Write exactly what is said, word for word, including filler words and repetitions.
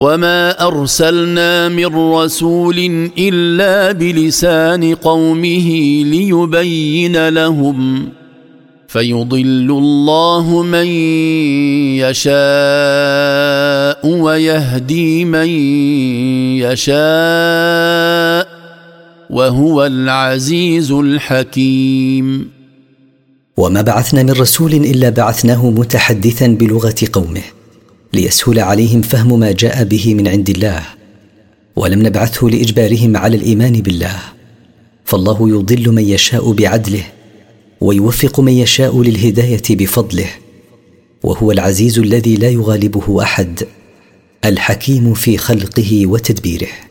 وما أرسلنا من رسول إلا بلسان قومه ليبين لهم فيضل الله من يشاء ويهدي من يشاء وهو العزيز الحكيم. وما بعثنا من رسول إلا بعثناه متحدثا بلغة قومه ليسهل عليهم فهم ما جاء به من عند الله، ولم نبعثه لإجبارهم على الإيمان بالله، فالله يضل من يشاء بعدله ويوفق من يشاء للهداية بفضله، وهو العزيز الذي لا يغالبه أحد، الحكيم في خلقه وتدبيره.